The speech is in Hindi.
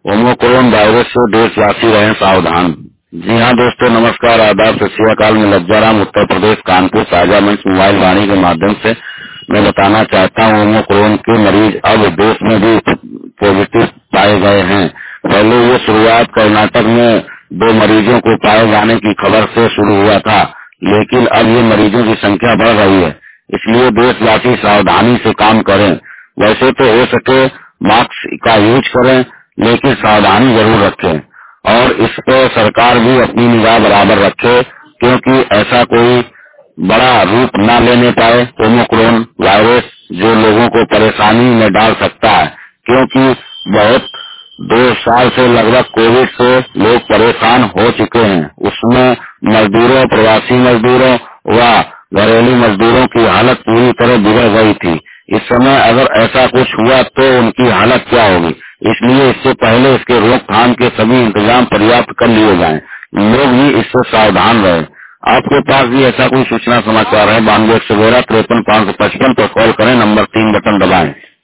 ओमिक्रॉन वायरस से देशवासी रहें सावधान। जी हाँ दोस्तों, नमस्कार, आदाब, सत श्री अकाल। मैं लज्जाराम, उत्तर प्रदेश, कानपुर, साझा मंच मोबाइल वाणी के माध्यम से मैं बताना चाहता हूँ, ओमिक्रॉन के मरीज अब देश में भी पॉजिटिव पाए गए हैं। पहले ये शुरुआत कर्नाटक में 2 मरीजों को पाए जाने की खबर से शुरू हुआ था, लेकिन अब ये मरीजों की संख्या बढ़ रही है। इसलिए देशवासी सावधानी से काम करें। वैसे तो हो सके मास्क का यूज करें, लेकिन सावधानी जरूर रखें और इस पर सरकार भी अपनी निगाह बराबर रखे, क्योंकि ऐसा कोई बड़ा रूप न लेने पाए ओमिक्रॉन वायरस जो लोगों को परेशानी में डाल सकता है। क्योंकि बहुत 2 साल से लगभग कोविड से लोग परेशान हो चुके हैं। उसमें मजदूरों, प्रवासी मजदूरों व घरेलू मजदूरों की हालत पूरी तरह बिगड़ गई थी। इस समय अगर ऐसा कुछ हुआ तो उनकी हालत क्या होगी। इसलिए इससे पहले इसके रोकथाम के सभी इंतजाम पर्याप्त कर लिए जाएं। लोग भी इससे सावधान रहें। आपके पास भी ऐसा कोई सूचना समाचार है, 92 113 53 555 पर कॉल करें, नंबर 3 बटन दबाएं।